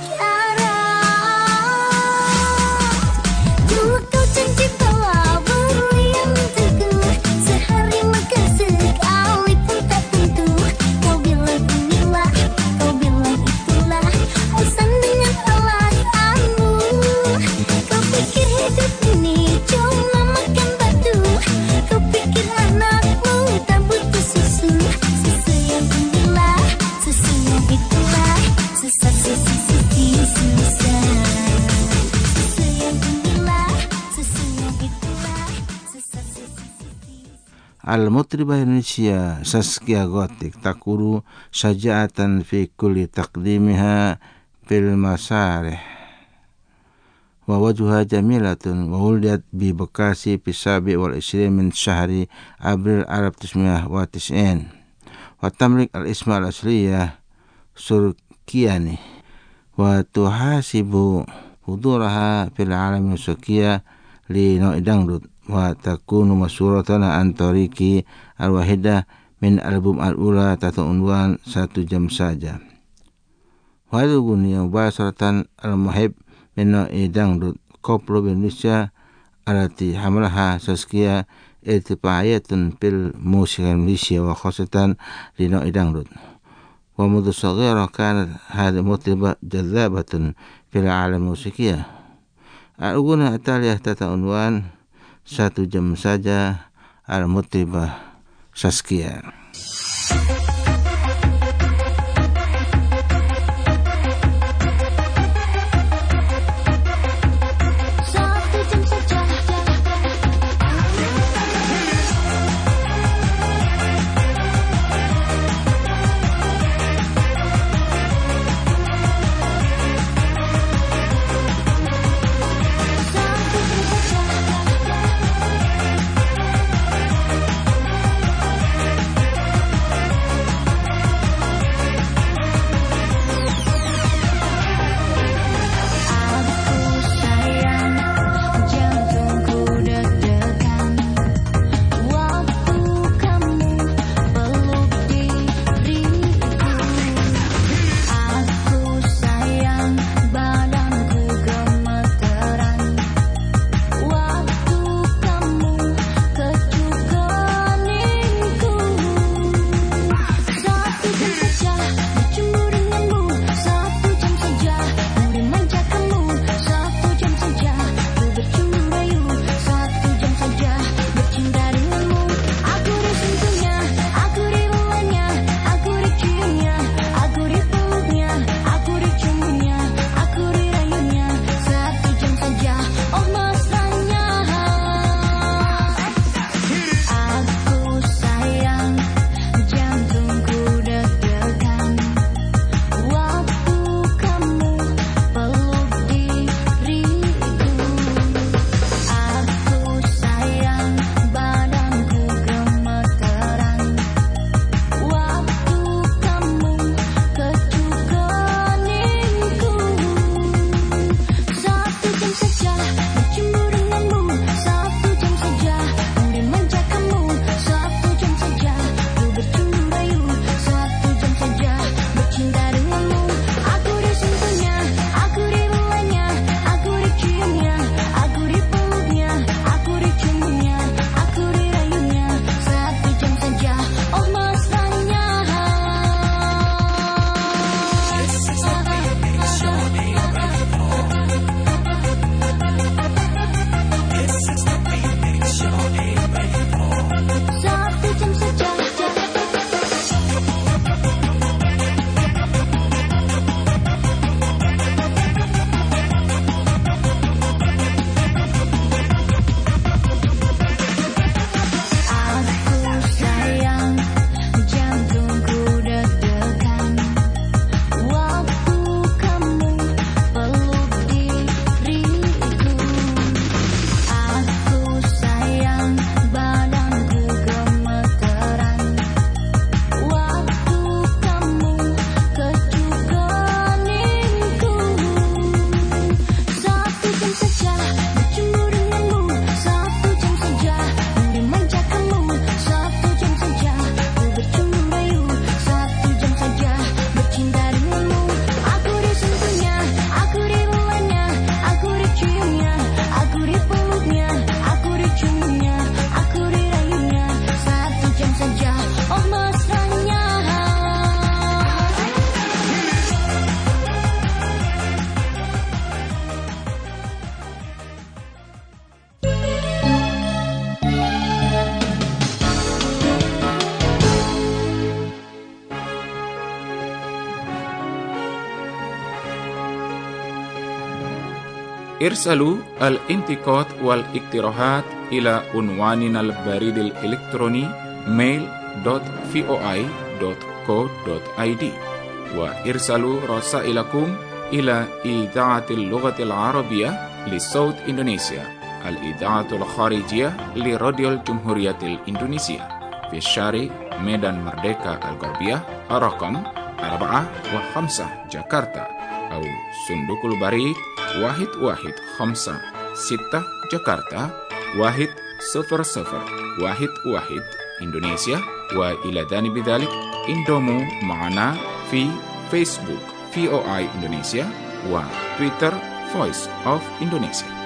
jarang. Dulu kau janji bawa berlian untukku, sehari makan sekali pun tak tentu. Kau bilang inilah, kau bilang itulah, bosan dengan alasanmu. Kau pikir hidup ini cuma makan batu, kau pikir anakmu tak butuh susu. Susu yang inilah, susu yang itulah, susah susu susu susah. Susu yang inilah, susu yang itulah, susah susu susu. المطربة النيشيا ساسكيا غوتيك تقول شجاعة في كل تقديمها في المسارح، ووجهها جميلة، وولدت ببكاسي في السابع والعشرين من شهر أبريل ألف وتسعمائة وتسعين، وتملك الاسم الأصلية سوركياني، وتحاسب حضورها في العالم الموسيقية لنوع دangdut، وتكون مشهورة عن طريق الواحدة من ألبوم الأولى تحت عنوان satu jam saja. وهذه الأغنية مباشرة المحب من نوع دangdut كوبلو بإندونيسيا التي حملها ساسكيا ارتفاعية في الموسيقى الإندونيسية وخاصة لنوع دangdut. ومنذ صغيرة كانت هذه المطربة جذابة في العالم الموسيقية، Al-Ghuna Ataliyah tata unwan satu jam saja. Al-Mutibah Saskia. ارسلوا الانتقاد والاقتراحات إلى عنواننا البريد الإلكتروني mail dot voi dot co dot id وارسلوا رسائلكم إلى إذاعة اللغة العربية لصوت إندونيسيا الإذاعة الخارجية لراديو الجمهورية الإندونيسية في الشارع ميدان مردeka الغربية رقم أربعة وخمسة جاكرتا أو صندوق البريد واحد واحد خمسة ستة جاكرتا واحد صفر صفر واحد واحد إندونيسيا. وإلى جانب ذلك انضموا معنا في فيسبوك في أو آي إندونيسيا وتويتر Voice of Indonesia.